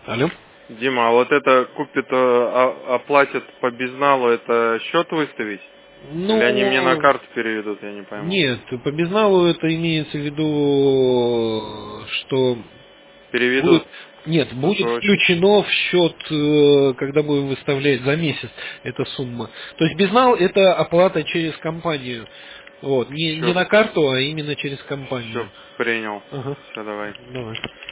Алло. Дима, а вот это купит, оплатит по безналу, это счет выставить? Или они мне на Ну, карту переведут, я не пойму. нет, по безналу это имеется в виду, что Переведут, будет, нет, на будет свой счет. включено в счет, когда будем выставлять за месяц эта сумма. То есть безнал это оплата через компанию. Вот, не Все, на карту, а именно через все, компанию. принял. Ага. Все, давай. Давай.